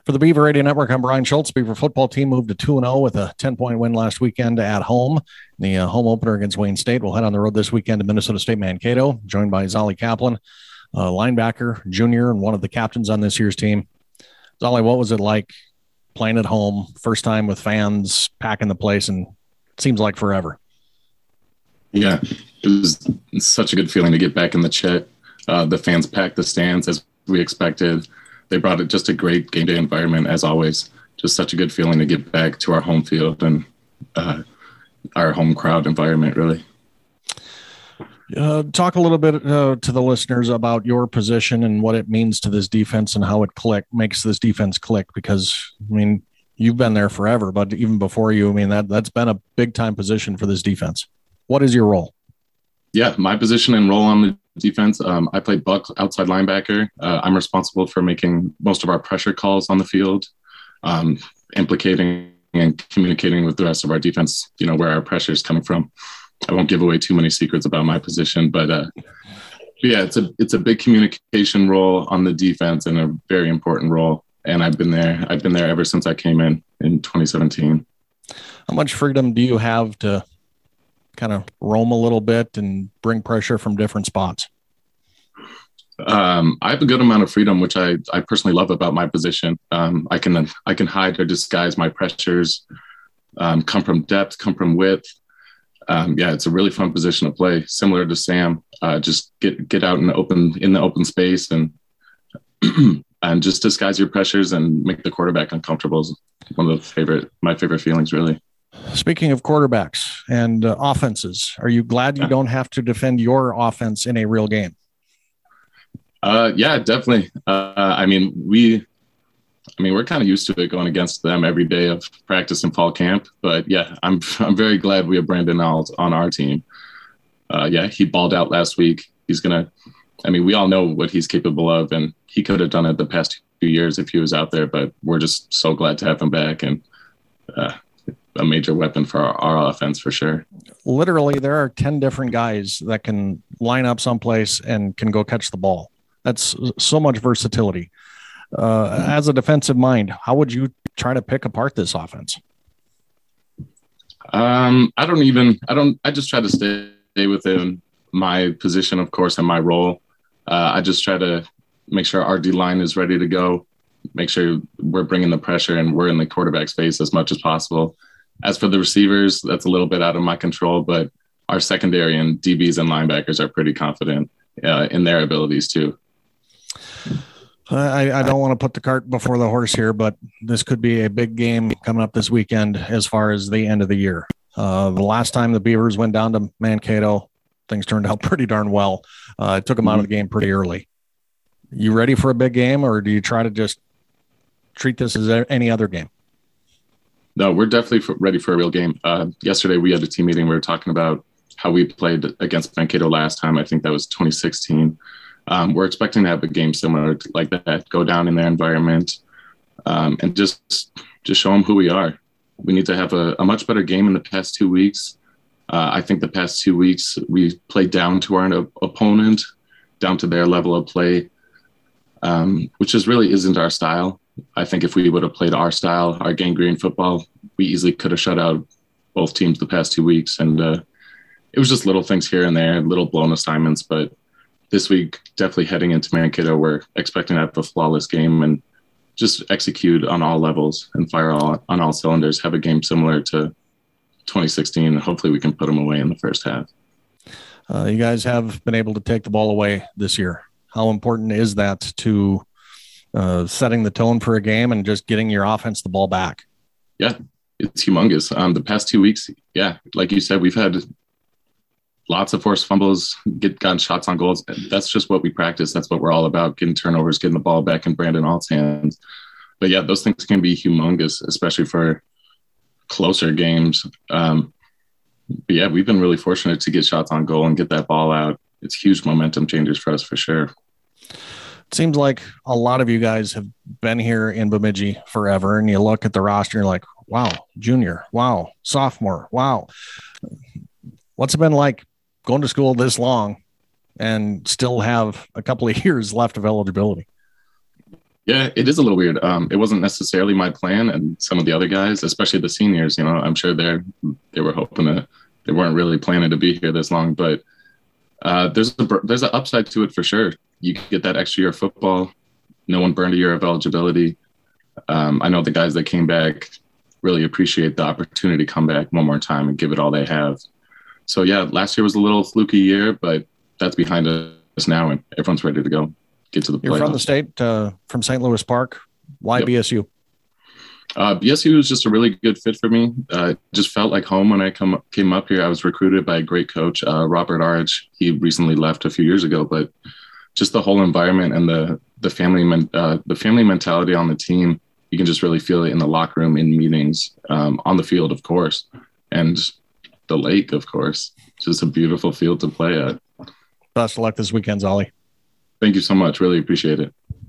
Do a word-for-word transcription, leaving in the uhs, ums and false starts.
For the Beaver Radio Network, I'm Brian Schultz. Beaver football team moved to two and oh with a ten-point win last weekend at home. The uh, home opener against Wayne State will head on the road this weekend to Minnesota State Mankato, joined by Zolly Kaplan, uh, linebacker, junior, and one of the captains on this year's team. Zolly, what was it like playing at home, first time with fans, packing the place, and it seems like forever? Yeah, it was such a good feeling to get back in the Chet. Uh, the fans packed the stands as we expected. They brought it just a great game day environment as always. Just such a good feeling to get back to our home field and uh, our home crowd environment, really. Uh, talk a little bit uh, to the listeners about your position and what it means to this defense and how it click makes this defense click. Because I mean, you've been there forever, but even before you, I mean that that's been a big time position for this defense. What is your role? Yeah, my position and role on the defense, um, I play buck outside linebacker. Uh, I'm responsible for making most of our pressure calls on the field, um, implicating and communicating with the rest of our defense, you know, where our pressure is coming from. I won't give away too many secrets about my position, but uh, yeah, it's a it's a big communication role on the defense and a very important role. And I've been there. I've been there ever since I came in in twenty seventeen. How much freedom do you have to kind of roam a little bit and bring pressure from different spots? Um, I have a good amount of freedom, which I, I personally love about my position. Um, I can I can hide or disguise my pressures, um, come from depth, come from width. Um, yeah, it's a really fun position to play. Similar to Sam, uh, just get get out in the open in the open space and and just disguise your pressures and make the quarterback uncomfortable. Is one of the favorite my favorite feelings, really. Speaking of quarterbacks and uh, offenses, are you glad you yeah. don't have to defend your offense in a real game? Uh, yeah, definitely. Uh, I mean, we, I mean, we're kind of used to it going against them every day of practice and fall camp. But yeah, I'm I'm very glad we have Brandon Alt on our team. Uh, yeah, he balled out last week. He's gonna. I mean, we all know what he's capable of, and he could have done it the past few years if he was out there. But we're just so glad to have him back, and uh, a major weapon for our, our offense for sure. Literally, there are ten different guys that can line up someplace and can go catch the ball. That's so much versatility. Uh, as a defensive mind, how would you try to pick apart this offense? Um, I don't even, I don't, I just try to stay within my position, of course, and my role. Uh, I just try to make sure our D line is ready to go, make sure we're bringing the pressure and we're in the quarterback space as much as possible. As for the receivers, that's a little bit out of my control, but our secondary and D Bs and linebackers are pretty confident uh, in their abilities too. I, I don't want to put the cart before the horse here, but this could be a big game coming up this weekend as far as the end of the year. Uh, the last time the Beavers went down to Mankato, things turned out pretty darn well. Uh, it took them mm-hmm. out of the game pretty early. You ready for a big game, or do you try to just treat this as any other game? No, we're definitely for, ready for a real game. Uh, yesterday we had a team meeting. We were talking about how we played against Mankato last time. I think that was twenty sixteen. Um, we're expecting to have a game similar to like that, go down in their environment, um, and just just show them who we are. We need to have a, a much better game in the past two weeks. Uh, I think the past two weeks we played down to our op- opponent, down to their level of play, um, which just really isn't our style. I think if we would have played our style, our gangrene football, we easily could have shut out both teams the past two weeks. And uh, it was just little things here and there, little blown assignments, but this week, definitely heading into Mankato, we're expecting to have a flawless game and just execute on all levels and fire all, on all cylinders, have a game similar to twenty sixteen. And hopefully we can put them away in the first half. Uh, you guys have been able to take the ball away this year. How important is that to uh, setting the tone for a game and just getting your offense the ball back? Yeah, it's humongous. Um, the past two weeks, yeah, like you said, we've had lots of forced fumbles, get gotten shots on goals. That's just what we practice. That's what we're all about, getting turnovers, getting the ball back in Brandon Alt's hands. But yeah, those things can be humongous, especially for closer games. Um, but yeah, we've been really fortunate to get shots on goal and get that ball out. It's huge momentum changers for us for sure. It seems like a lot of you guys have been here in Bemidji forever, and you look at the roster and you're like, wow, junior, wow, sophomore, wow. What's it been like going to school this long and still have a couple of years left of eligibility? Yeah, it is a little weird. Um, it wasn't necessarily my plan, and some of the other guys, especially the seniors, you know, I'm sure they're they were hoping to, they weren't really planning to be here this long, but uh, there's a there's an upside to it for sure. You get that extra year of football. No one burned a year of eligibility. Um, I know the guys that came back really appreciate the opportunity to come back one more time and give it all they have. So yeah, last year was a little fluky year, but that's behind us now, and everyone's ready to go. Get to the You're playoffs. from the state, uh, from Saint Louis Park. Why Yep. B S U? Uh, B S U was just a really good fit for me. Uh, it just felt like home when I come came up here. I was recruited by a great coach, uh, Robert Arch. He recently left a few years ago, but just the whole environment and the the family men, uh, the family mentality on the team, you can just really feel it in the locker room, in meetings, um, on the field, of course, and the lake, of course. Just a beautiful field to play at. Best of luck this weekend, Zolly. Thank you so much. Really appreciate it.